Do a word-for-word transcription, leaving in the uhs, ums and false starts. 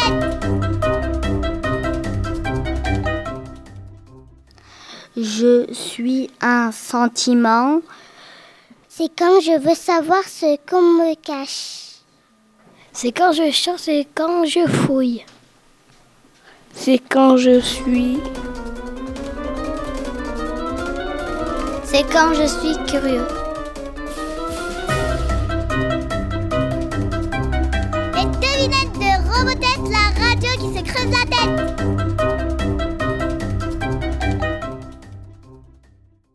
Je suis un sentiment. C'est quand je veux savoir ce qu'on me cache. C'est quand je cherche et quand je fouille. C'est quand je suis. C'est quand je suis curieux.